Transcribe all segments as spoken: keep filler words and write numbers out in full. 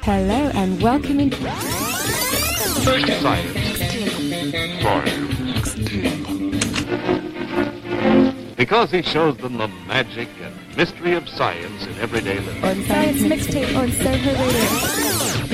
Hello and welcome into Science. Science. Because he shows them the magic and mystery of science in everyday living. on Science Mixtape on Soho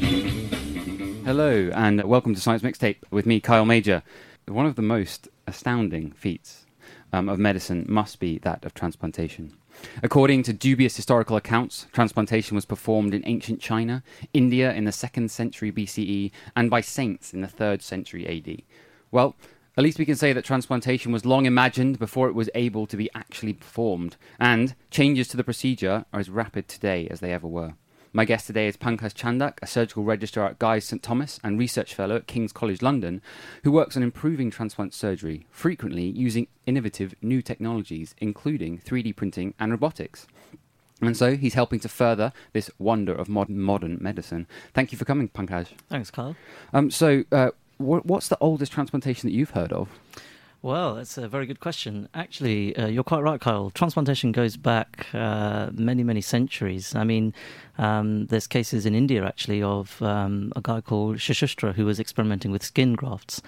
Radio. Hello and welcome to Science Mixtape with me, Kyle Major. One of the most astounding feats um, of medicine must be that of transplantation. According to dubious historical accounts, transplantation was performed in ancient China, India in the second century B C E, and by saints in the third century A D. Well, at least we can say that transplantation was long imagined before it was able to be actually performed, and changes to the procedure are as rapid today as they ever were. My guest today is Pankaj Chandak, a surgical registrar at Guy's St Thomas and research fellow at King's College London, who works on improving transplant surgery, frequently using innovative new technologies, including three D printing and robotics. And so he's helping to further this wonder of modern, modern medicine. Thank you for coming, Pankaj. Thanks, Carl. Um, so, uh, what, what's the oldest transplantation that you've heard of? Well, that's a very good question. Actually, uh, you're quite right, Kyle. Transplantation goes back uh, many, many centuries. I mean, um, there's cases in India, actually, of um, a guy called Shashustra who was experimenting with skin grafts.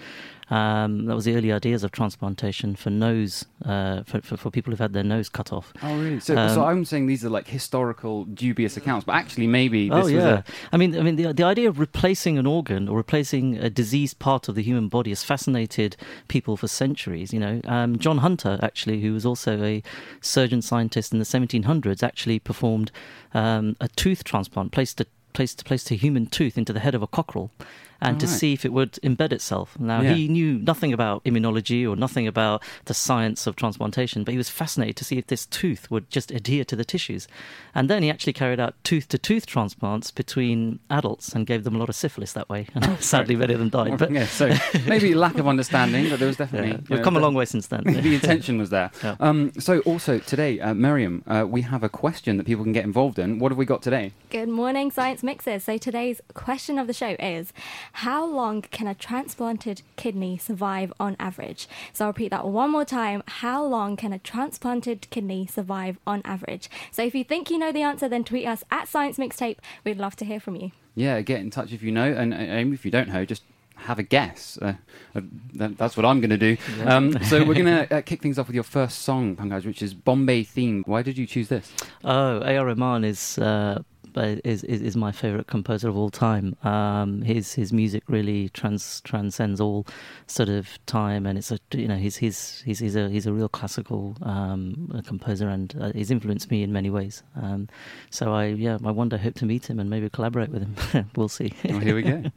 Um, that was the early ideas of transplantation for nose, uh, for, for, for people who've had their nose cut off. Oh, really? So, Um, so I'm saying these are like historical, dubious accounts, but actually maybe this Oh was yeah, a... I mean, I mean, the the idea of replacing an organ or replacing a diseased part of the human body has fascinated people for centuries. You know, um, John Hunter, actually, who was also a surgeon scientist in the seventeen hundreds, actually performed um, a tooth transplant, placed a placed placed a human tooth into the head of a cockerel, and Oh, to right. see if it would embed itself. Now, Yeah. he knew nothing about immunology or nothing about the science of transplantation, but he was fascinated to see if this tooth would just adhere to the tissues. And then he actually carried out tooth-to-tooth transplants between adults and gave them a lot of syphilis that way. And sadly, many of them died. But yeah, so maybe lack of understanding, but there was definitely... yeah, you we've know, come a the- long way since then. the intention was there. Yeah. Um, so also today, uh, Miriam, uh, we have a question that people can get involved in. What have we got today? Good morning, Science Mixers. So today's question of the show is, how long can a transplanted kidney survive on average? So I'll repeat that one more time. How long can a transplanted kidney survive on average? So if you think you know the answer, then tweet us at Science Mixtape. We'd love to hear from you. Yeah, get in touch if you know, and, and if you don't know, just have a guess. Uh, uh, that, that's what I'm going to do. Um, so we're going to uh, kick things off with your first song, Pankaj, which is Bombay Theme. Why did you choose this? Oh, A R Rahman is... Uh, Is, is is my favourite composer of all time. Um, his his music really trans, transcends all sort of time, and it's a you know he's he's he's he's a he's a real classical um, composer, and uh, he's influenced me in many ways. Um, so I yeah I one day hope to meet him and maybe collaborate with him. We'll see. Well, here we go.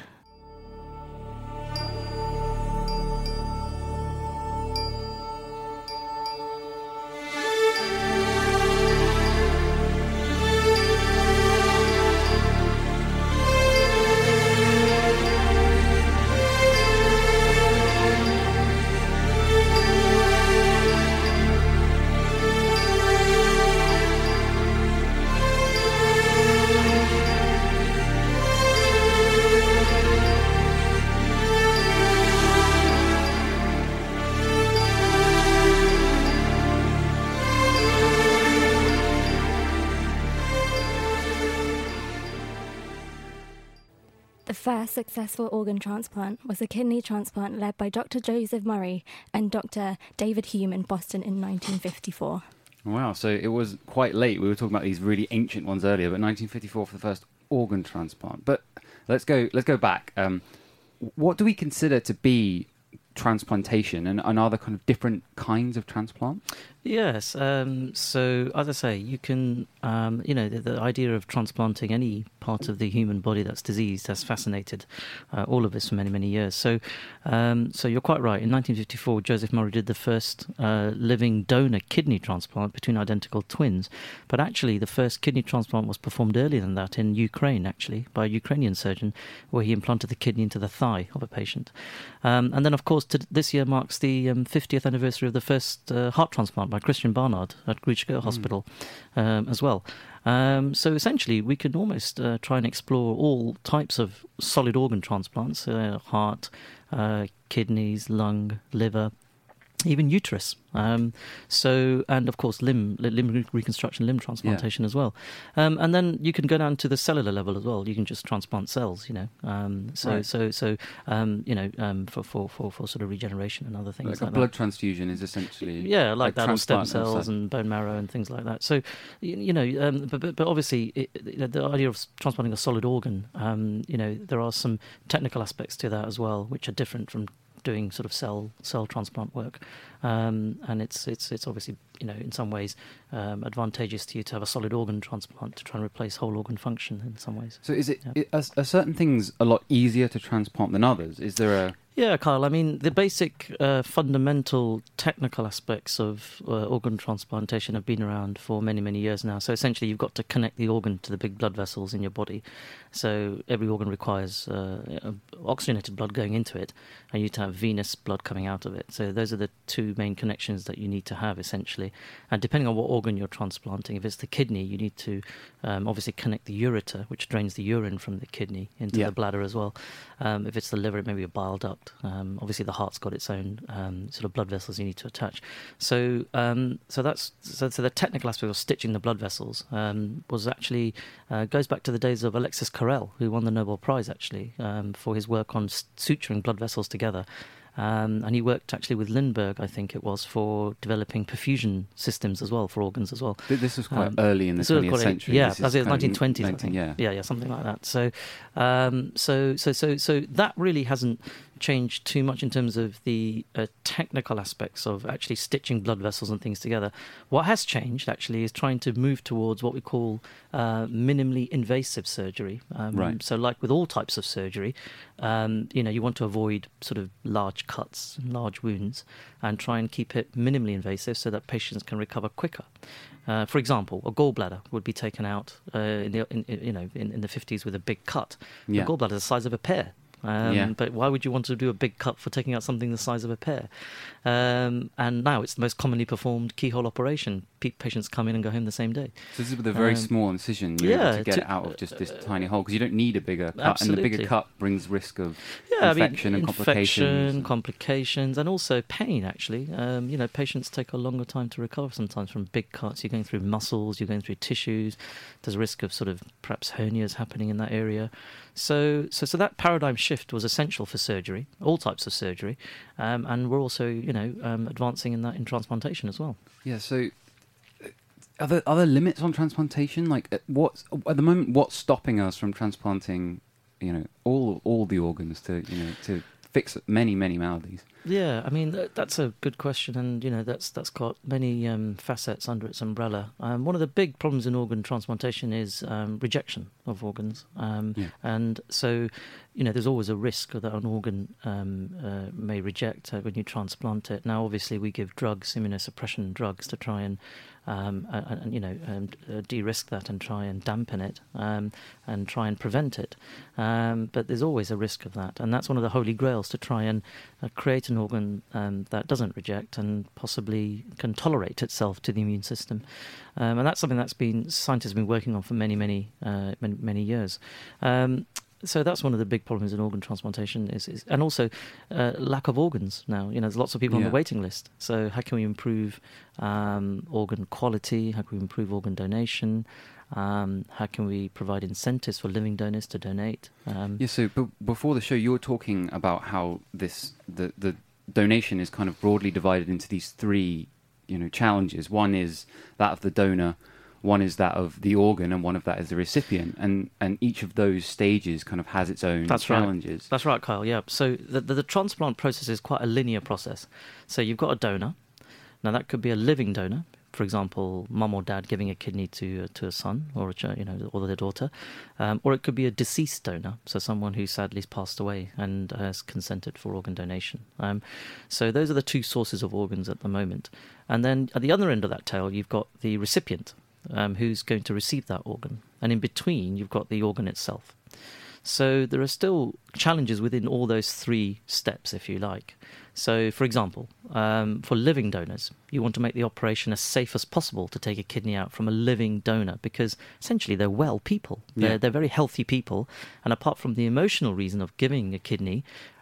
The first successful organ transplant was a kidney transplant led by Doctor Joseph Murray and Doctor David Hume in Boston in nineteen fifty-four. Wow, so it was quite late. We were talking about these really ancient ones earlier, but nineteen fifty-four for the first organ transplant. But let's go let's go back. Um, what do we consider to be transplantation, and, and are there kind of different kinds of transplant? Yes. Um, so, as I say, you can, um, you know, the, the idea of transplanting any part of the human body that's diseased has fascinated uh, all of us for many, many years. So, um, so you're quite right. In nineteen fifty-four, Joseph Murray did the first uh, living donor kidney transplant between identical twins. But actually, the first kidney transplant was performed earlier than that in Ukraine, actually, by a Ukrainian surgeon, where he implanted the kidney into the thigh of a patient. Um, and then, of course, to, this year marks the um, fiftieth anniversary of the first uh, heart transplant by Christian Barnard at Groote Mm. Hospital um, as well. Um, so essentially, we can almost uh, try and explore all types of solid organ transplants, uh, heart, uh, kidneys, lung, liver, even uterus. Um, so, and of course, limb, limb reconstruction, limb transplantation yeah. as well. Um, and then you can go down to the cellular level as well. You can just transplant cells, you know. Um, so, right. so, so, um, you know, um, for, for, for, for sort of regeneration and other things like, like that. a blood transfusion is essentially yeah, like, like that, or stem cells and bone marrow and things like that. So, you, you know, um, but, but but obviously, it, it, the idea of transplanting a solid organ, um, you know, there are some technical aspects to that as well, which are different from doing sort of cell cell transplant work, um, and it's it's it's obviously, you know, in some ways um, advantageous to you to have a solid organ transplant to try and replace whole organ function in some ways. So is it, yeah. it are, are certain things a lot easier to transplant than others? Is there a Yeah, Kyle, I mean, the basic uh, fundamental technical aspects of uh, organ transplantation have been around for many, many years now. So essentially, you've got to connect the organ to the big blood vessels in your body. So every organ requires uh, oxygenated blood going into it, and you need to have venous blood coming out of it. So those are the two main connections that you need to have, essentially. And depending on what organ you're transplanting, if it's the kidney, you need to um, obviously connect the ureter, which drains the urine from the kidney into yeah. the bladder as well. Um, if it's the liver, it may be a bile duct. Um, obviously, the heart's got its own um, sort of blood vessels you need to attach. So, um, so that's so, so the technical aspect of stitching the blood vessels um, was actually uh, goes back to the days of Alexis Carrel, who won the Nobel Prize actually um, for his work on suturing blood vessels together. Um, and he worked actually with Lindbergh, I think it was, for developing perfusion systems as well for organs as well. This was quite um, early in the twentieth century. Yeah, this as it was nineteen twenties, nineteen, I think. Yeah. yeah, yeah, something like that. So, um, so, so, so, so that really hasn't changed too much in terms of the uh, technical aspects of actually stitching blood vessels and things together. What has changed actually is trying to move towards what we call uh, minimally invasive surgery. Um, right. So, like with all types of surgery, um, you know, you want to avoid sort of large cuts and large wounds, and try and keep it minimally invasive so that patients can recover quicker. Uh, for example, a gallbladder would be taken out uh, in the in, in, you know in, in the fifties with a big cut. Yeah. The gallbladder is the size of a pear. Um, yeah. But why would you want to do a big cut for taking out something the size of a pear? Um, and now it's the most commonly performed keyhole operation. P- patients come in and go home the same day. So this is with a very um, small incision. You're yeah, able to get to, it out of just this uh, tiny hole because you don't need a bigger cut, absolutely. and the bigger cut brings risk of yeah, infection I mean, and infection, complications. And complications, and also pain. Actually, um, you know, patients take a longer time to recover sometimes from big cuts. You're going through muscles, you're going through tissues. There's a risk of sort of perhaps hernias happening in that area. So, so, so that paradigm shift was essential for surgery, all types of surgery, um, and we're also, you know, um, advancing in that in transplantation as well. Yeah. So, are there are there limits on transplantation? Like, what's at the moment? What's stopping us from transplanting, you know, all all the organs to you know to fix many many maladies? Yeah, I mean th- that's a good question, and you know that's that's got many um, facets under its umbrella. Um, one of the big problems in organ transplantation is um, rejection of organs, um, yeah. and so you know there's always a risk that an organ um, uh, may reject uh, when you transplant it. Now, obviously, we give drugs, immunosuppression drugs, to try and um, and, and you know um, uh, de-risk that and try and dampen it um, and try and prevent it. Um, but there's always a risk of that, and that's one of the holy grails to try and uh, create an organ um, that doesn't reject and possibly can tolerate itself to the immune system, um, and that's something that's been scientists have been working on for many, many, uh, many, many years. Um, so that's one of the big problems in organ transplantation is, is and also uh, lack of organs now. You know, there's lots of people yeah. on the waiting list. So how can we improve um, organ quality? How can we improve organ donation? Um, how can we provide incentives for living donors to donate? Um, yeah. So b- before the show, you were talking about how this the the donation is kind of broadly divided into these three, you know, challenges. One is that of the donor, one is that of the organ, and one of that is the recipient. And and each of those stages kind of has its own That's challenges. Right. That's right, Kyle. Yeah. So the, the the transplant process is quite a linear process. So you've got a donor. Now that could be a living donor. For example, mum or dad giving a kidney to uh, to a son or a ch- you know or their daughter, um, or it could be a deceased donor, so someone who sadly has passed away and has consented for organ donation. Um, so those are the two sources of organs at the moment. And then at the other end of that tail, you've got the recipient, um, who's going to receive that organ, and in between, you've got the organ itself. So there are still challenges within all those three steps, if you like. So, for example, um, for living donors, you want to make the operation as safe as possible to take a kidney out from a living donor because essentially they're well people. They're, yeah. they're very healthy people. And apart from the emotional reason of giving a kidney,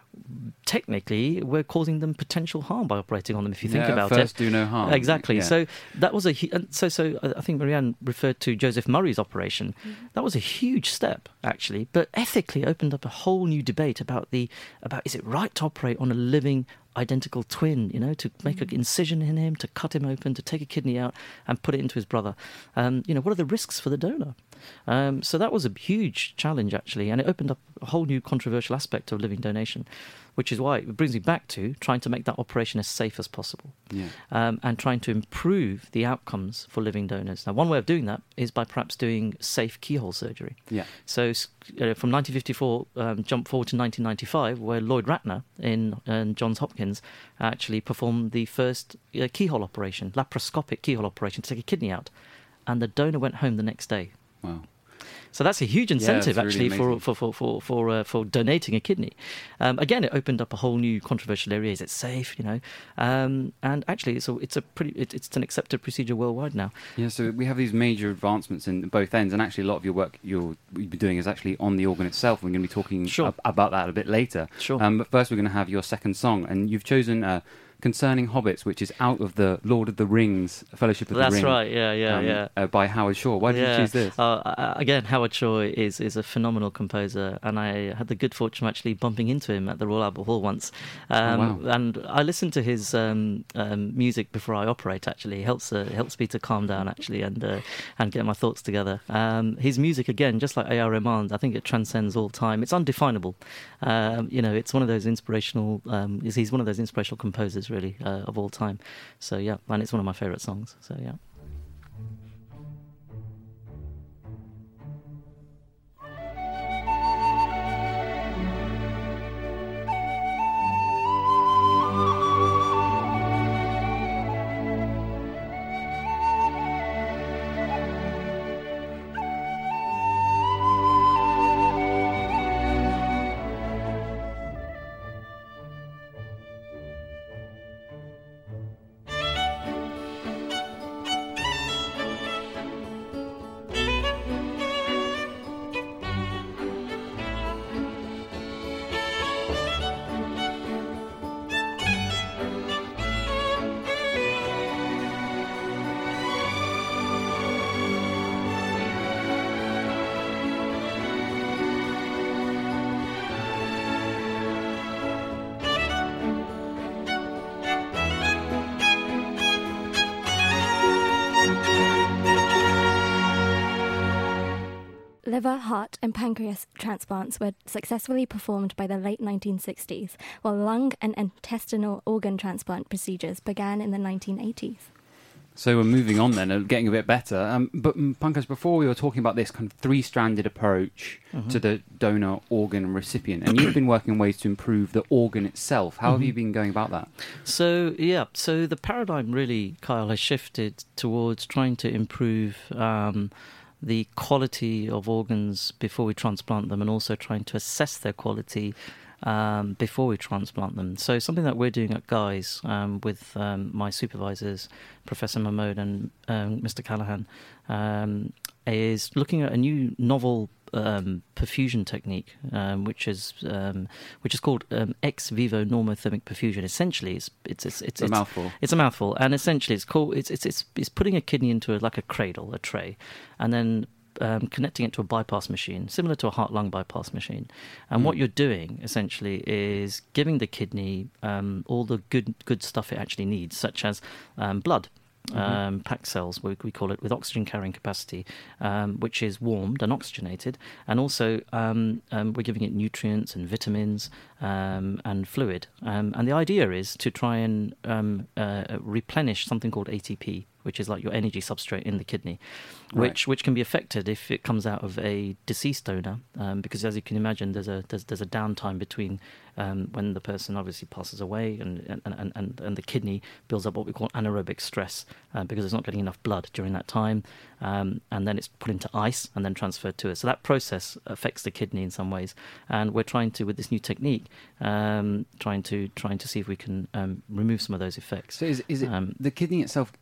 technically we're causing them potential harm by operating on them, if you think Yeah, about first it. do no harm. Exactly. Yeah. So that was a hu- and so so I think Marianne referred to Joseph Murray's operation. Mm-hmm. That was a huge step, actually, but ethically opened up a whole new debate about the about is it right to operate on a living identical twin, you know, to make mm-hmm. an incision in him, to cut him open, to take a kidney out and put it into his brother. Um, you know, what are the risks for the donor? Um, so that was a huge challenge, actually, and it opened up a whole new controversial aspect of living donation, which is why it brings me back to trying to make that operation as safe as possible, yeah. um, and trying to improve the outcomes for living donors. Now, one way of doing that is by perhaps doing safe keyhole surgery. Yeah. So uh, from nineteen fifty-four, um, jump forward to nineteen ninety-five, where Lloyd Ratner in uh, Johns Hopkins actually performed the first uh, keyhole operation, laparoscopic keyhole operation, to take a kidney out, and the donor went home the next day. Wow. So that's a huge incentive, yeah, actually, really for for for for for, uh, for donating a kidney. Um, again, it opened up a whole new controversial area. Is it safe? You know, um, and actually, it's a, it's a pretty it, it's an accepted procedure worldwide now. Yeah, so we have these major advancements in both ends, and actually, a lot of your work you'll be doing is actually on the organ itself. We're going to be talking sure. ab- about that a bit later. Sure. Um, but first, we're going to have your second song, and you've chosen. Uh, Concerning Hobbits, which is out of the Lord of the Rings, Fellowship of That's the Ring. That's right, yeah, yeah, um, yeah. Uh, by Howard Shore. Why did yeah. you choose this? Uh, again, Howard Shore is, is a phenomenal composer, and I had the good fortune of actually bumping into him at the Royal Albert Hall once. Um, oh, wow. And I listen to his um, um, music before I operate, actually. It helps, uh, helps me to calm down, actually, and uh, and get my thoughts together. Um, his music, again, just like A R Rahman, I think it transcends all time. It's undefinable. Um, you know, it's one of those inspirational, um, he's one of those inspirational composers, really, uh, of all time. So yeah, and it's one of my favorite songs. So yeah. Liver, heart and pancreas transplants were successfully performed by the late nineteen sixties, while lung and intestinal organ transplant procedures began in the nineteen eighties. So we're moving on then, uh, getting a bit better. Um, but um, Pankaj, before we were talking about this kind of three-stranded approach mm-hmm. to the donor, organ and recipient, and you've been working on ways to improve the organ itself. How mm-hmm. have you been going about that? So, yeah, so the paradigm really, Kyle, has shifted towards trying to improve um, the quality of organs before we transplant them, and also trying to assess their quality um, before we transplant them. So something that we're doing at Guy's um, with um, my supervisors, Professor Mahmood and um, Mister Callahan, um, is looking at a new novel um, perfusion technique, um, which is um, which is called um, ex vivo normothermic perfusion. Essentially, it's it's it's it's, a it's mouthful. It's a mouthful, and essentially, it's called it's it's it's, it's putting a kidney into a, like a cradle, a tray, and then Um, connecting it to a bypass machine, similar to a heart-lung bypass machine. And mm. what you're doing, essentially, is giving the kidney um, all the good good stuff it actually needs, such as um, blood, mm-hmm. um, packed cells, we, we call it, with oxygen-carrying capacity, um, which is warmed and oxygenated. And also, um, um, we're giving it nutrients and vitamins um, and fluid. Um, and the idea is to try and um, uh, replenish something called A T P, which is like your energy substrate in the kidney, which right. which can be affected if it comes out of a deceased donor, um, because as you can imagine, there's a there's, there's a downtime between um, when the person obviously passes away and and, and, and and the kidney builds up what we call anaerobic stress, uh, because it's not getting enough blood during that time, um, and then it's put into ice and then transferred to us. So that process affects the kidney in some ways, and we're trying to, with this new technique, um, trying to trying to see if we can um, remove some of those effects. So is is it um, the kidney itself? It gets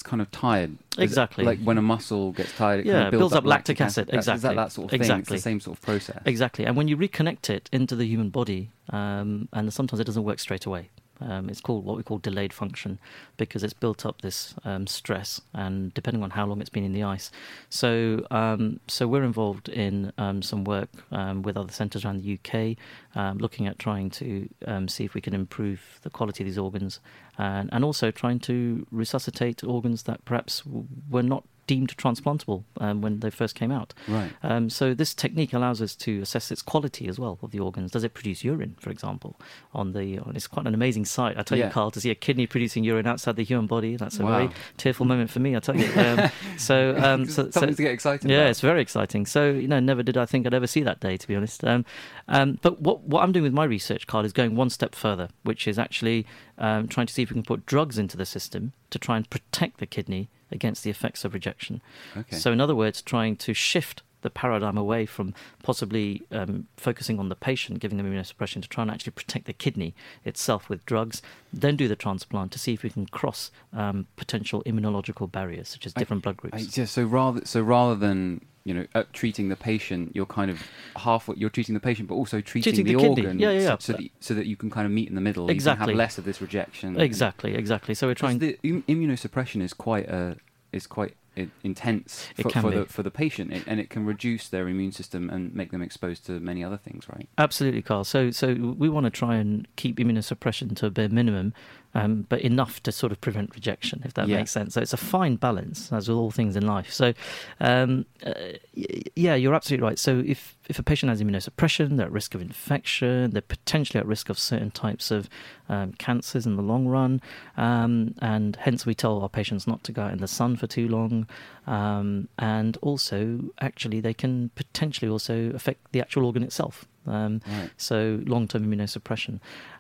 gets kind of tired. Is Exactly. it like when a muscle gets tired, it Yeah, kind of it builds, builds up lactic acid. That's- Exactly. Is that that sort of thing? Exactly. It's the same sort of process. Exactly. And when you reconnect it into the human body, um, and sometimes it doesn't work straight away. Um, it's called what we call delayed function because it's built up this um, stress, and depending on how long it's been in the ice. So, um, so we're involved in um, some work um, with other centres around the U K, um, looking at trying to um, see if we can improve the quality of these organs, and, and also trying to resuscitate organs that perhaps w- were not deemed transplantable um, when they first came out. Right. Um, so this technique allows us to assess its quality as well of the organs. Does it produce urine, for example? On the, on, it's quite an amazing sight. I tell Yeah. you, Carl, to see a kidney producing urine outside the human body. That's a Wow. very tearful moment for me. I tell you. Um, so, um, so, Something so to get excited yeah, about. it's very exciting. So, you know, never did I think I'd ever see that day, to be honest. Um, um, but what what I'm doing with my research, Carl, is going one step further, which is actually um, trying to see if we can put drugs into the system to try and protect the kidney against the effects of rejection. Okay. So, in other words, trying to shift the paradigm away from possibly um, focusing on the patient, giving them immunosuppression, to try and actually protect the kidney itself with drugs, then do the transplant to see if we can cross um, potential immunological barriers, such as different blood groups. I, just, so rather, so rather than you know uh, treating the patient, you're kind of half. You're treating the patient, but also treating, Treating the, the kidney. organ, Yeah, yeah, yeah. So, so, that, so that you can kind of meet in the middle. You Exactly. can have less of this rejection. Exactly, exactly. So we're Because trying. the im- immunosuppression is quite a is quite i- intense It for, can for be. the for the patient, it, and it can reduce their immune system and make them exposed to many other things, right? Absolutely, Carl. So, so we want to try and keep immunosuppression to a bare minimum, um, but enough to sort of prevent rejection, if that Yeah. makes sense. So it's a fine balance, as with all things in life. So, um, uh, y- yeah, you're absolutely right. So if if a patient has immunosuppression, they're at risk of infection, they're potentially at risk of certain types of um, cancers in the long run, um, and hence we tell our patients not to go out in the sun for too long, um, and also actually they can potentially also affect the actual organ itself. Um, Right. So long-term immunosuppression,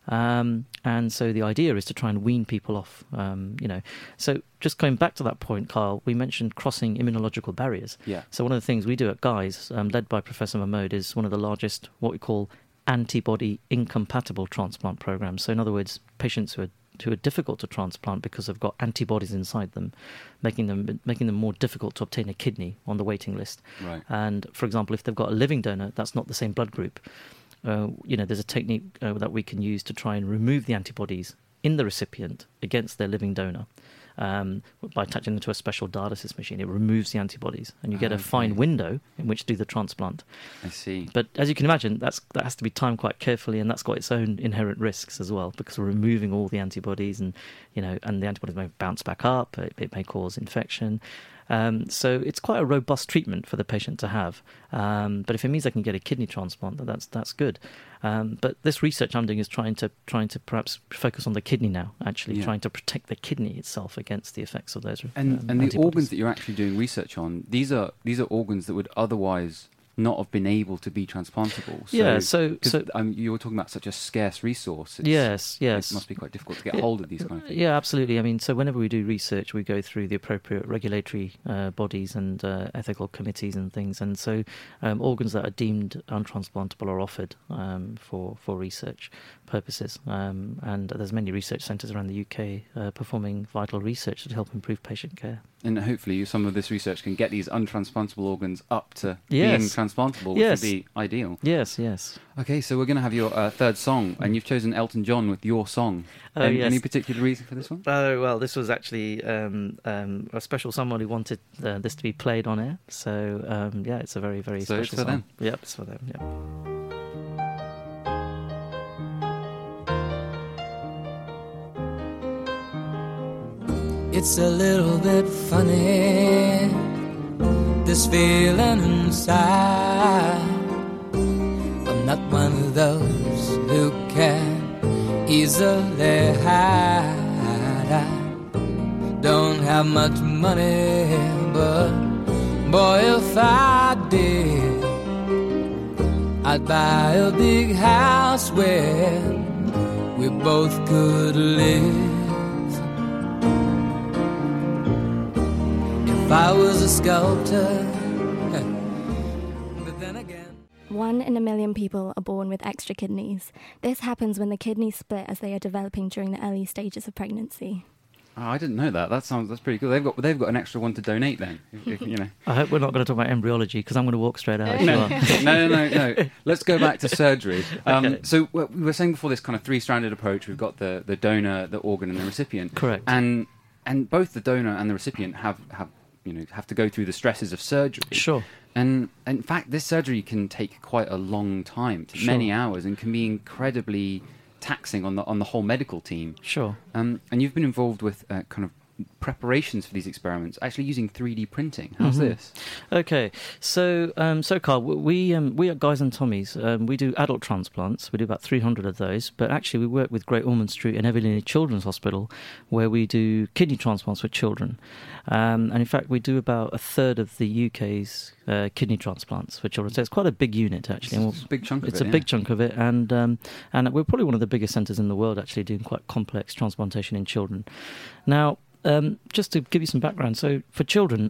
um, and so the idea is to try and wean people off. Um, you know, so just going back to that point, Kyle, we mentioned crossing immunological barriers. Yeah. So one of the things we do at Guy's, um, led by Professor Mahmood, is one of the largest what we call antibody incompatible transplant programs. So in other words, patients who are who are difficult to transplant because they've got antibodies inside them, making them making them more difficult to obtain a kidney on the waiting list. Right. And for example, if they've got a living donor, that's not the same blood group. Uh, you know, there's a technique uh, that we can use to try and remove the antibodies in the recipient against their living donor. Um, by attaching them to a special dialysis machine, it removes the antibodies, and you get a Okay. fine window in which to do the transplant. I see. But as you can imagine, that's that has to be timed quite carefully, and that's got its own inherent risks as well, because we're removing all the antibodies, and you know, and the antibodies may bounce back up. It, it may cause infection. Um, so it's quite a robust treatment for the patient to have. Um, but if it means they can get a kidney transplant, then that's that's good. Um, but this research I'm doing is trying to trying to perhaps focus on the kidney now, actually Yeah. trying to protect the kidney itself against the effects of those. And um, and the antibodies. organs that you're actually doing research on, these are these are organs that would otherwise not have been able to be transplantable. So, Yeah, so- 'cause, so- um, you were talking about such a scarce resource. It's, Yes, yes. It must be quite difficult to get Yeah. hold of these kind of things. Yeah, absolutely. I mean, so whenever we do research, we go through the appropriate regulatory uh, bodies and uh, ethical committees and things. And so um, organs that are deemed untransplantable are offered um, for, for research purposes. Um, and there's many research centres around the U K uh, performing vital research to help improve patient care. And hopefully some of this research can get these untransplantable organs up to Yes. being transplantable, which Yes. would be ideal. Yes, yes. Okay, so we're going to have your uh, third song, and you've chosen Elton John with Your Song. Oh, Any- yes. Any particular reason for this one? Oh, well, this was actually um, um, a special someone who wanted uh, this to be played on air. So, um, yeah, it's a very, very So it's special for song. them? Yep, it's for them, yeah. It's a little bit funny, this feeling inside. I'm not one of those who can easily hide. I don't have much money, but boy, if I did, I'd buy a big house where we both could live. If I was a sculptor, but then again. One in a million people are born with extra kidneys. This happens when the kidneys split as they are developing during the early stages of pregnancy. Oh, I didn't know that. That sounds that's pretty cool. They've got they've got an extra one to donate then. If, if, you know. I hope we're not going to talk about embryology because I'm going to walk straight out. if you No, are. no, no, no, no. Let's go back to surgery. Um, Okay. So w- we were saying before this kind of three-stranded approach. We've got the, the donor, the organ, and the recipient. Correct. And and both the donor and the recipient have, have you know have to go through the stresses of surgery. Sure. And in fact, this surgery can take quite a long time, to Sure. many hours, and can be incredibly taxing on the on the whole medical team. Sure. Um, and you've been involved with uh, kind of preparations for these experiments, actually using three D printing. How's Mhm. this? Okay, so um, so Carl, w- we um, we at Guys and Tommies, um, we do adult transplants. We do about three hundred of those, but actually we work with Great Ormond Street and Evelyn Children's Hospital, where we do kidney transplants for children. Um, and in fact, we do about a third of the U K's uh, kidney transplants for children. So it's quite a big unit, actually. And It's we'll- a big chunk of It's it. a yeah. big chunk of it, and um, and we're probably one of the biggest centres in the world actually doing quite complex transplantation in children. Now, um, just to give you some background, so for children,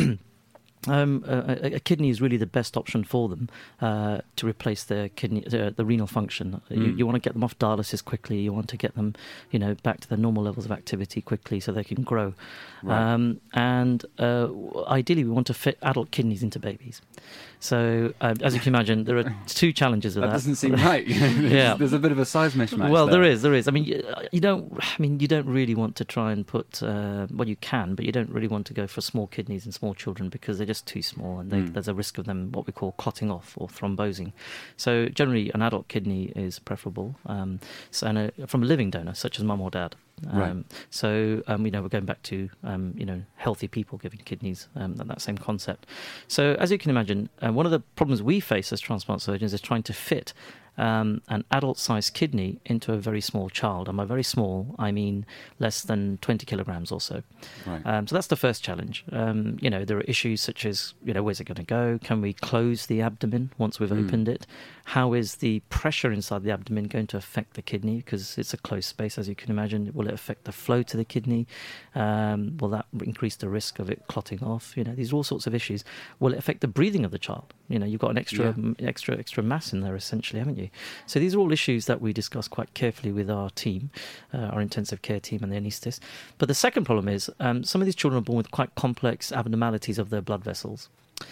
um, a, a kidney is really the best option for them uh, to replace their kidney, uh, the renal function. You, Mm. you want to get them off dialysis quickly. You want to get them, you know, back to their normal levels of activity quickly so they can grow. Right. Um, and uh, ideally, we want to fit adult kidneys into babies. So, uh, as you can imagine, there are two challenges with That that. doesn't seem right. there's, Yeah. there's a bit of a size mismatch. Well, there there is, there is. I mean, you, you don't. I mean, you don't really want to try and put. Uh, well, you can, but you don't really want to go for small kidneys in small children because they're just too small, and they, Mm. there's a risk of them what we call clotting off or thrombosing. So, generally, an adult kidney is preferable. Um, so, and a, from a living donor, such as mum or dad. Um, Right. So, um, you know, we're going back to um, you know healthy people giving kidneys, um, that, that same concept. So, as you can imagine, uh, one of the problems we face as transplant surgeons is trying to fit um, an adult-sized kidney into a very small child. And by very small, I mean less than twenty kilograms or so. Right. Um, so that's the first challenge. Um, you know, there are issues such as, you know, where's it going to go? Can we close the abdomen once we've Mm. opened it? How is the pressure inside the abdomen going to affect the kidney? Because it's a closed space, as you can imagine. Will it affect the flow to the kidney? Um, will that increase the risk of it clotting off? You know, these are all sorts of issues. Will it affect the breathing of the child? You know, you've got an extra, Yeah. m- extra, extra mass in there, essentially, haven't you? So these are all issues that we discuss quite carefully with our team, uh, our intensive care team and the anaesthetist. But the second problem is um, some of these children are born with quite complex abnormalities of their blood vessels.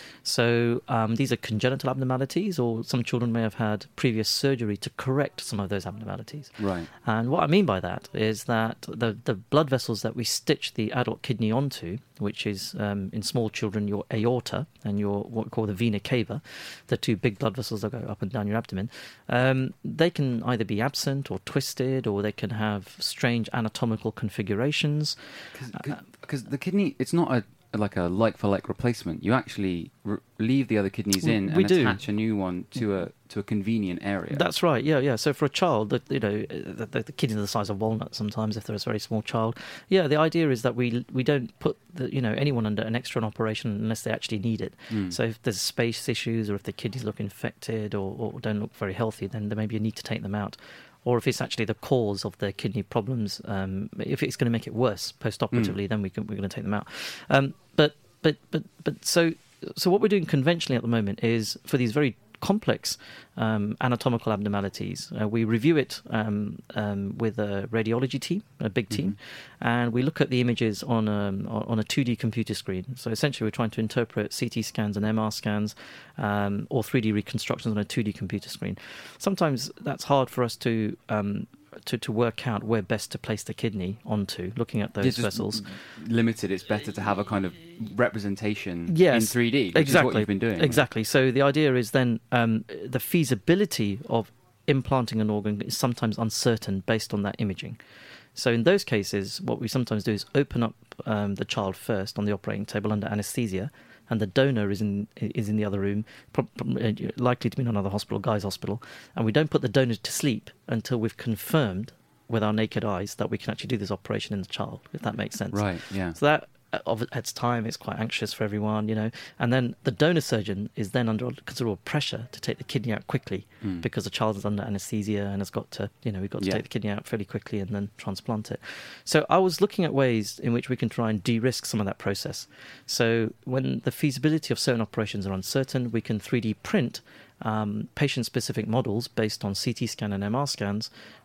So um, these are congenital abnormalities, or some children may have had previous surgery to correct some of those abnormalities. Right. And what I mean by that is that the, the blood vessels that we stitch the adult kidney onto, which is um, in small children your aorta and your what we call the vena cava, the two big blood vessels that go up and down your abdomen, um, they can either be absent or twisted, or they can have strange anatomical configurations. Because the kidney, it's not a like a like-for-like replacement. You actually re- leave the other kidneys in We and do. attach a new one to a to a convenient area. That's right. Yeah, yeah. So for a child, the, you know, the, the, the kidneys are the size of walnuts sometimes if they're a very small child. Yeah, the idea is that we we don't put the, you know anyone under an extra operation unless they actually need it. Mm. So if there's space issues or if the kidneys look infected or, or don't look very healthy, then there may be a need to take them out. Or if it's actually the cause of their kidney problems, um, if it's going to make it worse post-operatively, Mm. then we can, we're going to take them out. Um, but but but but so so what we're doing conventionally at the moment is for these very complex um, anatomical abnormalities, uh, we review it um, um, with a radiology team, a big team, Mm-hmm. and we look at the images on um, on a two D computer screen. So essentially, we're trying to interpret C T scans and M R scans um, or three D reconstructions on a two D computer screen. Sometimes that's hard for us to um, to, to work out where best to place the kidney onto, looking at those It's just vessels. limited. It's better to have a kind of representation Yes, in three D, which exactly. is what you've been doing. right? Exactly. So the idea is then um, the feasibility of implanting an organ is sometimes uncertain based on that imaging. So in those cases, what we sometimes do is open up um, the child first on the operating table under anaesthesia, and the donor is in is in the other room, pro- pro- uh, likely to be in another hospital, Guy's Hospital, and we don't put the donor to sleep until we've confirmed with our naked eyes that we can actually do this operation in the child, if that makes sense. Right. Yeah. So that, uh, of its time, it's quite anxious for everyone, you know. And then the donor surgeon is then under considerable pressure to take the kidney out quickly Mm. because the child is under anaesthesia and has got to, you know, we've got to Yeah. take the kidney out fairly quickly and then transplant it. So I was looking at ways in which we can try and de-risk some of that process. So when the feasibility of certain operations are uncertain, we can three D print um, patient-specific models based on C T scan and M R scans,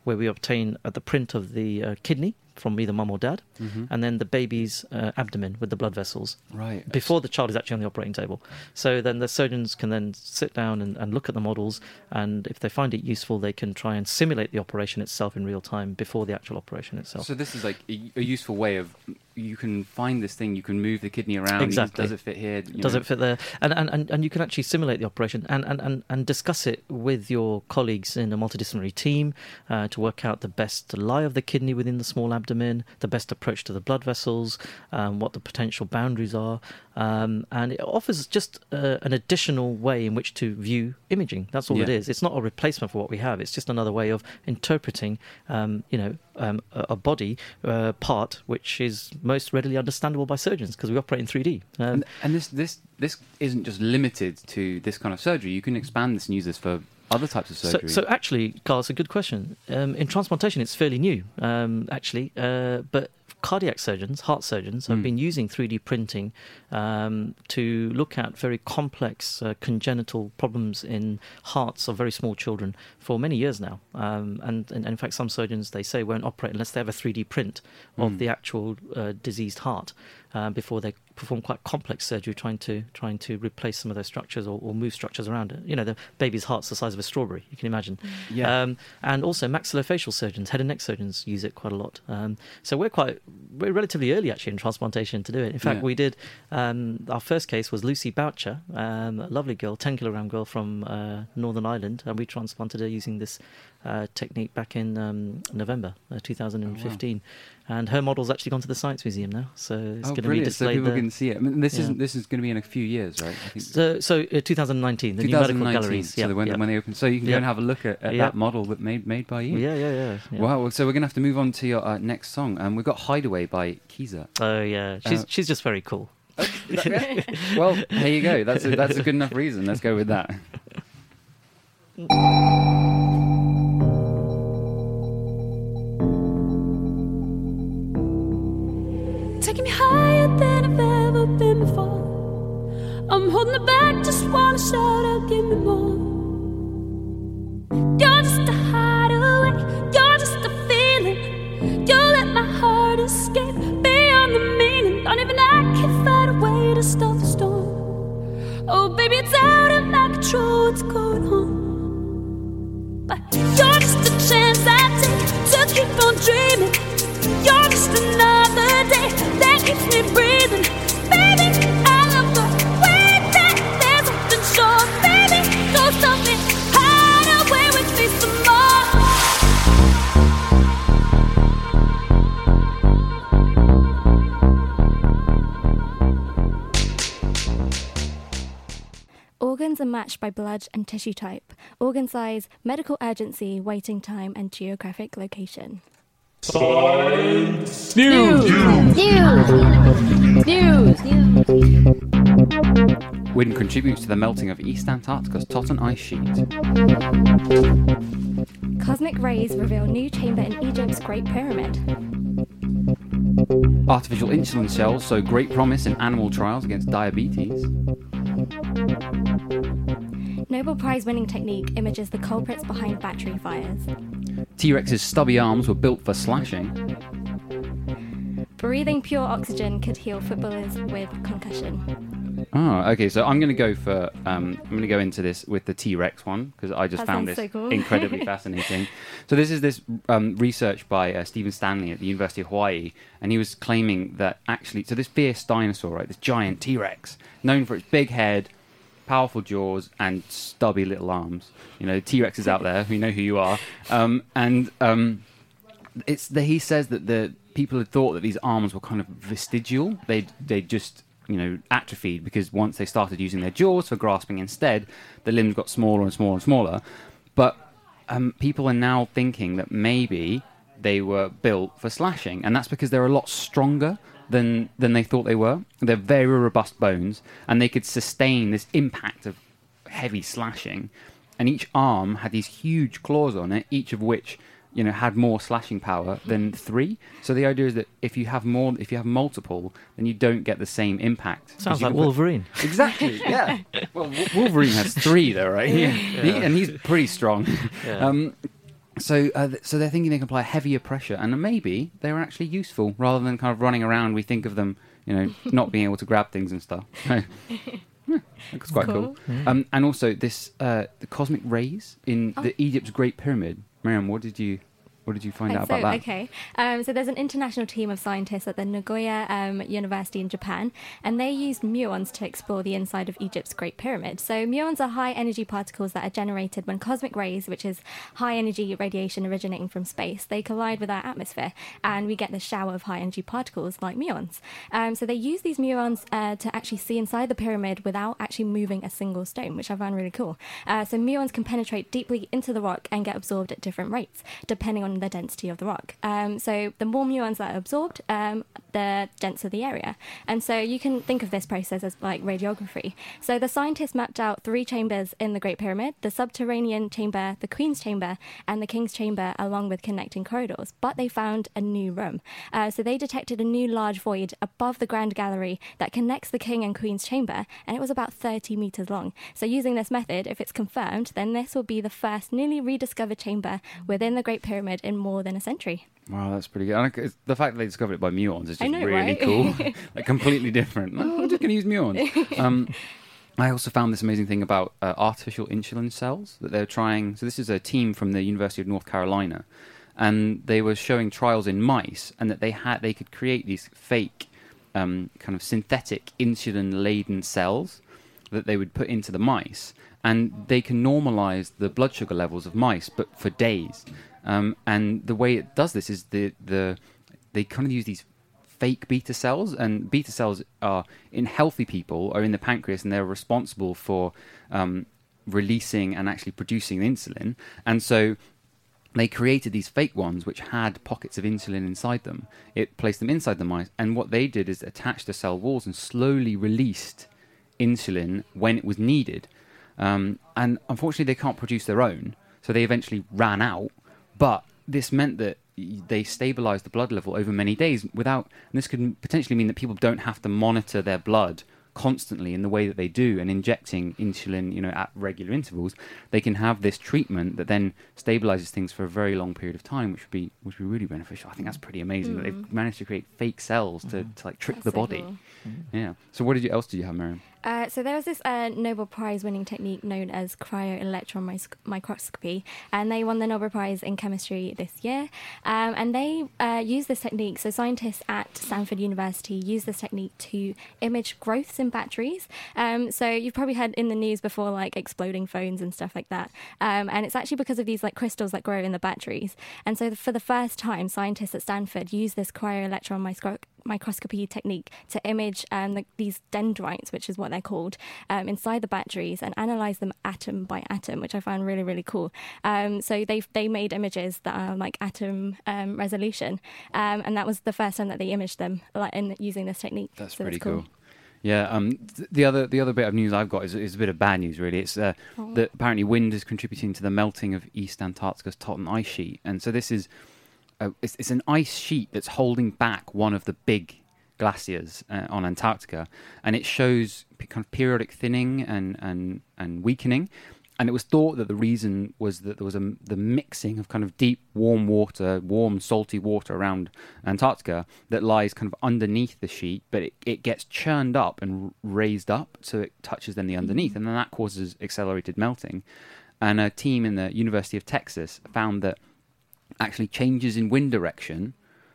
where we obtain uh, the print of the uh, kidney from either mum or dad, Mhm. and then the baby's uh, abdomen with the blood vessels Right. before the child is actually on the operating table. So then the surgeons can then sit down and, and look at the models, and if they find it useful, they can try and simulate the operation itself in real time before the actual operation itself. So this is like a, a useful way of, you can find this thing, you can move the kidney around. Exactly. Does it fit here? You Does know? it fit there? And, and, and, and you can actually simulate the operation and, and, and, and discuss it with your colleagues in a multidisciplinary team uh, to work out the best lie of the kidney within the small abdomen, the best approach to the blood vessels, um, what the potential boundaries are. Um, and it offers just uh, an additional way in which to view imaging. That's all Yeah. it is. It's not a replacement for what we have. It's just another way of interpreting, um, you know, um, a, a body uh, part which is most readily understandable by surgeons because we operate in three D. Um, And, and this, this, this isn't just limited to this kind of surgery. You can expand this and use this for other types of So, surgery. so actually, Carl, it's a good question. Um, in transplantation, it's fairly new, um, actually, uh, but cardiac surgeons, heart surgeons, have Mm. been using three D printing um, to look at very complex uh, congenital problems in hearts of very small children for many years now. Um, and, and in fact, some surgeons, they say, won't operate unless they have a three D print of Mm. the actual uh, diseased heart uh, before they perform quite complex surgery trying to trying to replace some of those structures or, or move structures around it. You know, the baby's heart's the size of a strawberry, you can imagine. Yeah. Um, and also maxillofacial surgeons, head and neck surgeons use it quite a lot. Um, so we're quite, we're relatively early actually in transplantation to do it. In fact, Yeah. we did, um, our first case was Lucy Boucher, um, a lovely girl, ten kilogram girl from uh, Northern Ireland, and we transplanted her using this uh, technique back in um, November uh, two thousand fifteen. And her model's actually gone to the Science Museum now, so it's oh, going to be brilliant! So displayed people there. can see it. I mean, this Yeah. isn't. This is going to be in a few years, right? I think So, so uh, twenty nineteen, the new medical galleries. So Yeah, the- when, yeah. when they open, so you can go Yeah. and have a look at, at Yeah. that model that made made by you. yeah, yeah, yeah, yeah. Wow. well, So we're going to have to move on to your uh, next song, and um, we've got "Hideaway" by Kiza. Oh yeah, she's Uh, she's just very cool. Well, there you go. That's a, that's a good enough reason. Let's go with that. Taking me higher than I've ever been before. I'm holding it back, just wanna shout out, give me more. You're just a hideaway, you're just a feeling. You let my heart escape beyond the meaning. Don't even I can find a way to stop the storm. Oh baby, it's out of my control, what's going on? But you're just a chance I take to keep on dreaming. You're just another day that keeps me breathing. Baby, I love the way that there's something sure. Baby, go stop me, hide away with me some Organs are matched by blood and tissue type, organ size, medical urgency, waiting time, and geographic location. News! News! News! Wind contributes to the melting of East Antarctica's Totten ice sheet. Cosmic rays reveal new chamber in Egypt's Great Pyramid. Artificial insulin cells show great promise in animal trials against diabetes. Nobel Prize winning technique images the culprits behind battery fires. T-Rex's stubby arms were built for slashing. Breathing pure oxygen could heal footballers with concussion. Oh, okay. So I'm going to go for um, I'm going to go into this with the T-Rex one because I just That found this sounds so cool. incredibly fascinating. So this is this um, research by uh, Stephen Stanley at the University of Hawaii, and he was claiming that actually, so this fierce dinosaur, right, this giant T-Rex, known for its big head, powerful jaws, and stubby little arms. You know, T-Rex is out there. We know who you are. Um, and um, it's the, he says that the people had thought that these arms were kind of vestigial. They they just you know atrophied because once they started using their jaws for grasping instead, the limbs got smaller and smaller and smaller. But um, people are now thinking that maybe they were built for slashing, and that's because they're a lot stronger than than they thought they were. They're very robust bones, and they could sustain this impact of heavy slashing. And each arm had these huge claws on it, each of which, you know, had more slashing power than three. So the idea is that if you have more, if you have multiple, then you don't get the same impact. Sounds 'Cause you like can put- Wolverine. Exactly. Yeah. Well, Wo- Wolverine has three, though, right? Yeah. He, and he's pretty strong. Yeah. Um, So, uh, th- so they're thinking they can apply heavier pressure, and maybe they were actually useful rather than kind of running around. We think of them, you know, not being able to grab things and stuff. So, yeah, that's quite cool. Cool. Um, and also this, uh, the cosmic rays in Oh. the Egypt's Great Pyramid. Miriam, what did you, what did you find Right, out so, about that? Okay, um, so there's an international team of scientists at the Nagoya um, University in Japan, and they used muons to explore the inside of Egypt's Great Pyramid. So muons are high-energy particles that are generated when cosmic rays, which is high-energy radiation originating from space, they collide with our atmosphere, and we get this shower of high-energy particles like muons. Um, so they use these muons uh, to actually see inside the pyramid without actually moving a single stone, which I found really cool. Uh, so muons can penetrate deeply into the rock and get absorbed at different rates, depending on the density of the rock. Um, so the more muons that are absorbed, um, the denser the area. And so you can think of this process as like radiography. So the scientists mapped out three chambers in the Great Pyramid: the subterranean chamber, the Queen's chamber, and the King's chamber, along with connecting corridors. But they found a new room. Uh, so they detected a new large void above the Grand Gallery that connects the King and Queen's chamber, and it was about thirty meters long. So using this method, if it's confirmed, then this will be the first newly rediscovered chamber within the Great Pyramid in more than a century. Wow, that's pretty good. And it's- the fact that they discovered it by muons is I just know, really right? cool. Like completely different. Oh, we're just going to use muons. Um, I also found this amazing thing about uh, artificial insulin cells that they're trying. So this is a team from the University of North Carolina, and they were showing trials in mice, and that they had they could create these fake, um, kind of synthetic insulin-laden cells that they would put into the mice, and they can normalize the blood sugar levels of mice, but for days. Um, and the way it does this is the the they kind of use these fake beta cells, and beta cells are in healthy people are in the pancreas, and they're responsible for um, releasing and actually producing insulin. And so they created these fake ones which had pockets of insulin inside them. It placed them inside the mice, and what they did is attach the cell walls and slowly released insulin when it was needed. Um, and unfortunately, they can't produce their own, so they eventually ran out. But this meant that they stabilized the blood level over many days without, and this could potentially mean that people don't have to monitor their blood constantly in the way that they do, and injecting insulin, you know, at regular intervals. They can have this treatment that then stabilizes things for a very long period of time, which would be which would be really beneficial. I think that's pretty amazing that they've managed to create fake cells to, to like trick That's the so body. cool. Yeah. So what did you else did you have, Miriam? Uh, so there was this uh, Nobel Prize winning technique known as cryo-electron mis- microscopy, and they won the Nobel Prize in chemistry this year. Um, and they uh, use this technique, so scientists at Stanford University use this technique to image growths in batteries. Um, so you've probably heard in the news before, like exploding phones and stuff like that. Um, and it's actually because of these like crystals that grow in the batteries. And so for the first time, scientists at Stanford use this cryo-electron micro- microscopy technique to image um, the, these dendrites, which is what they're called, um, inside the batteries, and analyze them atom by atom, which I found really, really cool. Um, so they they made images that are like atom um, resolution, um, and that was the first time that they imaged them, like in using this technique. That's So pretty it's cool. Yeah. Um. Th- the other the other bit of news I've got is, is a bit of bad news, really. It's uh, Oh. that apparently wind is contributing to the melting of East Antarctica's Totten ice sheet, and so this is uh, it's, it's an ice sheet that's holding back one of the big glaciers uh, on Antarctica, and it shows p- kind of periodic thinning and, and, and weakening. And it was thought that the reason was that there was a, the mixing of kind of deep, warm water, warm, salty water around Antarctica that lies kind of underneath the sheet, but it, it gets churned up and r- raised up, so it touches then the underneath, and then that causes accelerated melting. And a team in the University of Texas found that actually changes in wind direction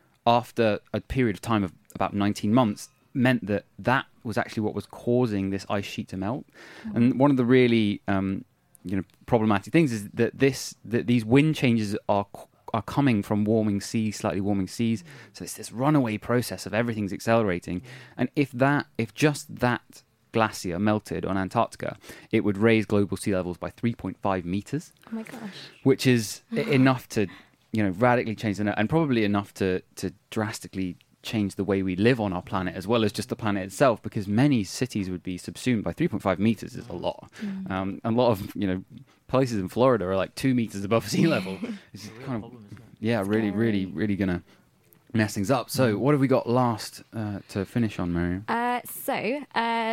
after a period of time of about nineteen months meant that that was actually what was causing this ice sheet to melt. Mm-hmm. And one of the really um, you know problematic things is that this that these wind changes are are coming from warming seas, slightly warming seas. Mm-hmm. So it's this runaway process of everything's accelerating. Mm-hmm. And if that if just that glacier melted on Antarctica, it would raise global sea levels by three point five meters. Oh my gosh. Which is enough to, you know, radically change the, and probably enough to, to drastically change the way we live on our planet, as well as just the planet itself, because many cities would be subsumed by three point five meters is a lot. Mm. Um, a lot of, you know, places in Florida are like two meters above sea level. It's kind of, yeah, really, really, really going to mess things up. So what have we got last uh, to finish on, Miriam? Uh, so, uh,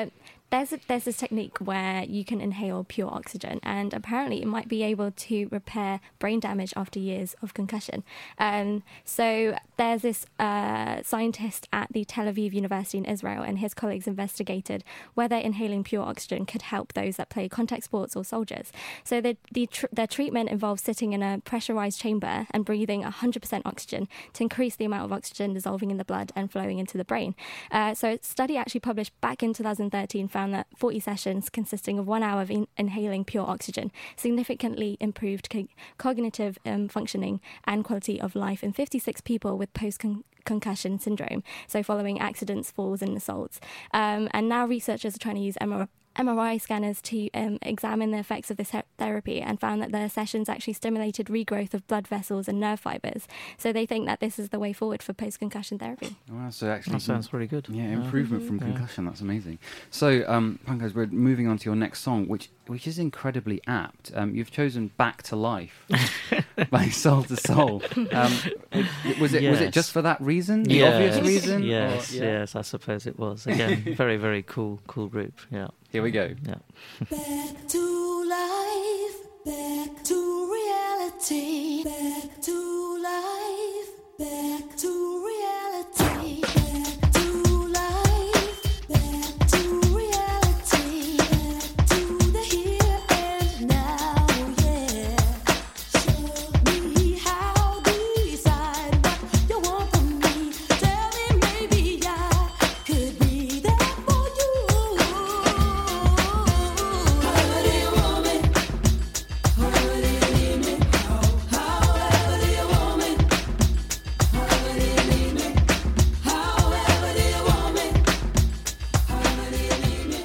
there's a, there's this technique where you can inhale pure oxygen, and apparently it might be able to repair brain damage after years of concussion. Um, so there's this uh, scientist at the Tel Aviv University in Israel, and his colleagues investigated whether inhaling pure oxygen could help those that play contact sports or soldiers. So the, the tr- their treatment involves sitting in a pressurized chamber and breathing one hundred percent oxygen to increase the amount of oxygen dissolving in the blood and flowing into the brain. Uh, so a study actually published back in two thousand thirteen found that forty sessions consisting of one hour of in- inhaling pure oxygen significantly improved co- cognitive um, functioning and quality of life in fifty-six people with post-concussion syndrome, so following accidents, falls and assaults. Um, and now researchers are trying to use M R I M R I scanners to um, examine the effects of this he- therapy, and found that the sessions actually stimulated regrowth of blood vessels and nerve fibres. So they think that this is the way forward for post-concussion therapy. Wow, so actually, That sounds really good. Yeah, improvement from Yeah. concussion. That's amazing. So, um, Pankaj, we're moving on to your next song, which which is incredibly apt. Um, you've chosen "Back to Life" by Soul to Soul. Um, it, it- was it was it Yes. just for that reason? The Yes, obvious reason? Yes, Or- yeah. yes, I suppose it was. Again, very, very cool, cool group. Yeah, Here we go. yeah. Back to life, back to reality, back to life, back to reality, back to life, back to reality, back to the here and now, yeah. Show me how, decide what you want from me. Tell me maybe I could be there for you. However do you want me? However do you need me? However do you want me? However do you need me? However do you want me? However do you need me?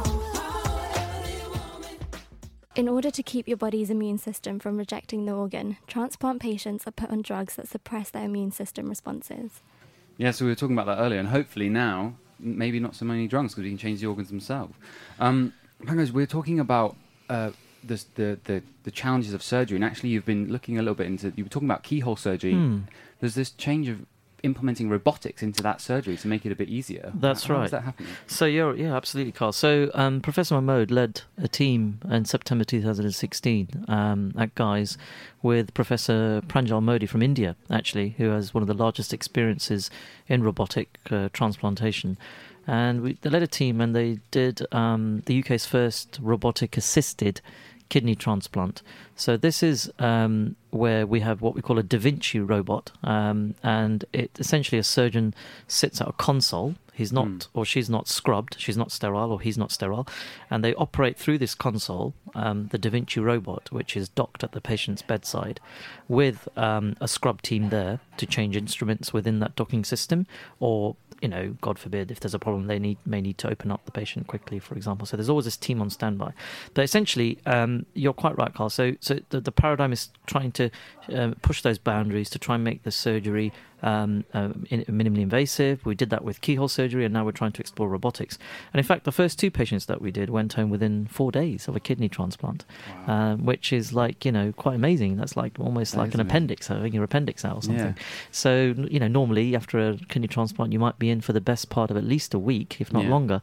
However do you want me? In order to keep your body's immune system from rejecting the organ, transplant patients are put on drugs that suppress their immune system responses. Yeah, so we were talking about that earlier, and hopefully now, m- maybe not so many drugs, because we can change the organs themselves. Um, Pankaj, we're talking about uh, this, the, the the challenges of surgery, and actually you've been looking a little bit into, you were talking about keyhole surgery. Hmm. There's this change of implementing robotics into that surgery to make it a bit easier. That's How right. is that happening? So you're, yeah, absolutely, Carl. So um, Professor Mahmoud led a team in September two thousand sixteen um, at Guy's with Professor Pranjal Modi from India, actually, who has one of the largest experiences in robotic uh, transplantation. And we, they led a team, and they did um, the U K's first robotic-assisted kidney transplant. So this is um, where we have what we call a Da Vinci robot, um, and it essentially a surgeon sits at a console. He's not, Mm. or she's not scrubbed, she's not sterile, or he's not sterile, and they operate through this console, um, the Da Vinci robot, which is docked at the patient's bedside, with um, a scrub team there to change instruments within that docking system, or you know, God forbid, if there's a problem, they need may need to open up the patient quickly, for example. So there's always this team on standby. But essentially, um, you're quite right, Carl. So, so the, the paradigm is trying to um, push those boundaries to try and make the surgery um, uh, in, minimally invasive. We did that with keyhole surgery, and now we're trying to explore robotics. And in fact, the first two patients that we did went home within four days of a kidney transplant, Wow. um, which is like, you know, quite amazing. That's like almost That like is an amazing. appendix, having your appendix out or something. Yeah. So, you know, normally after a kidney transplant, you might be in for the best part of at least a week, if not Yeah. longer.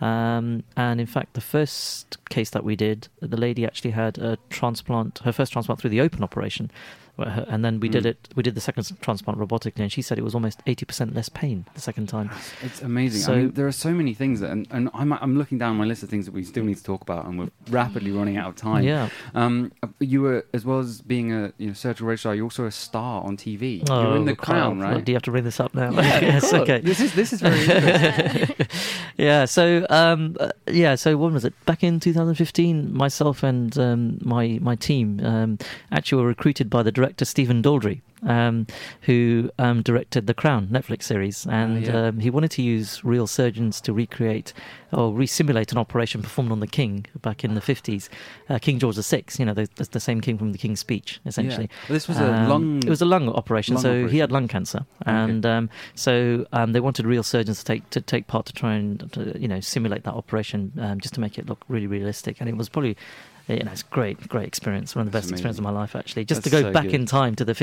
Um, and in fact, the first case that we did, the lady actually had a transplant, her first transplant through the open operation. where her- And then we did Mm. it, we did the second transplant robotically, and she said it was almost eighty percent less pain the second time. It's amazing. So- I mean, there are so many things, that, and, and I'm, I'm looking down my list of things that we still need to talk about, and we're rapidly running out of time. Yeah. Um, you were, as well as being a you know, surgical registrar, you're also a star on T V. Oh, you're in The Kyle, Crown, right? Do you have to bring this up now? Yeah, of Yes, course. okay. This is this is very interesting. Yeah, so um, uh, yeah, so when was it? Back in two thousand fifteen, myself and um, my my team um, actually were recruited by the director Stephen Daldry, um, who um, directed The Crown Netflix series, and yeah. um, he wanted to use real surgeons to recreate or re-simulate an operation performed on the King back in the fifties, uh, King George the Sixth. You know, the, the, the same King from the King's Speech, essentially. Well, this was a Um, lung. It was a lung operation, lung so operation. he had lung cancer, and um, so um, they wanted real surgeons to take to take part to try and to, you know simulate that operation, um, just to make it look really realistic. And it was probably, you know, it's great, great experience, one of the That's best experiences of amazing. my life, actually. Just That's to go so back good. in time to the fifties and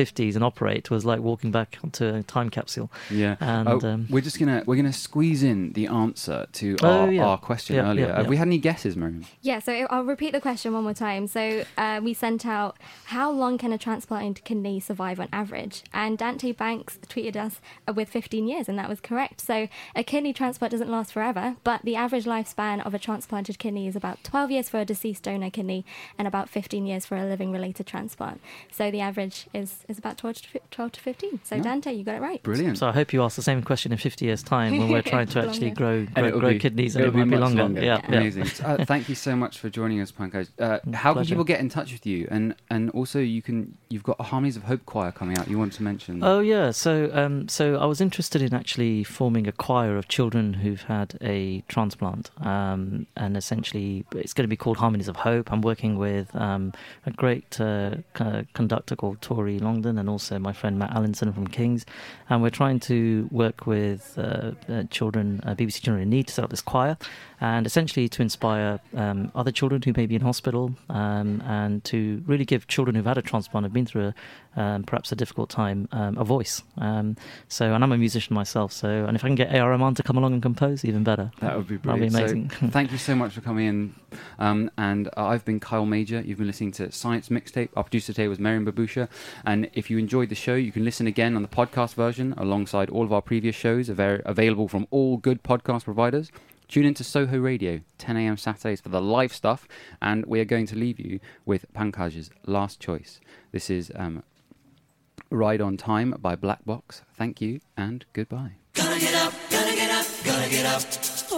operate was like walking back onto a time capsule. Yeah. And Oh, um, we're just gonna we're gonna squeeze in the answer to Oh, our, yeah. our question Yeah, earlier. yeah, Have yeah. we had any guesses, Miriam? Yeah, so I'll repeat the question one more time. So uh, we sent out, how long can a transplanted kidney survive on average? And Dante Banks tweeted us uh, with fifteen years, and that was correct. So a kidney transplant doesn't last forever, but the average lifespan of a transplanted kidney is about twelve years for a deceased donor kidney and about fifteen years for a living related transplant. So the average is, is about twelve to, twelve to fifteen. So Yeah. Dante, you got it right. Brilliant. So I hope you ask the same question in fifty years' time when we're trying to actually Longer. grow And grow, it'll grow be- kidneys, and it'll it will be much longer. Yeah, yeah. Amazing. Uh, thank you so much for joining us, Pankaj. Uh, Mm, how can pleasure. people get in touch with you? And and also you can you've got a Harmonies of Hope choir coming out. You want to mention? Oh yeah, so um, so I was interested in actually forming a choir of children who've had a transplant, um, and essentially it's going to be called Harmonies of Hope. I'm working with um, a great uh, c- conductor called Tori Longden, and also my friend Matt Allinson from King's, and we're trying to work with uh, uh, children, uh, B B C Children in Need, to set up this choir, and essentially to inspire um, other children who may be in hospital, um, and to really give children who've had a transplant, have been through a, um, perhaps a difficult time, um, a voice. Um, so, and I'm a musician myself, so, and if I can get A R Rahman to come along and compose, even better. That would be That'd be brilliant. amazing. So, thank you so much for coming in. Um, and uh, I've been Kyle Major. You've been listening to Science Mixtape. Our producer today was Miriam Babusha. And if you enjoyed the show, you can listen again on the podcast version alongside all of our previous shows, av- available from all good podcast providers. Tune into Soho Radio, ten a.m. Saturdays for the live stuff. And we are going to leave you with Pankaj's last choice. This is um, Ride on Time by Black Box. Thank you and goodbye. Gonna get up, gonna get up, gonna get up.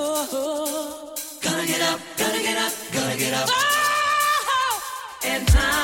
Oh, gonna get up, gonna get up, gonna get up. Oh, and time.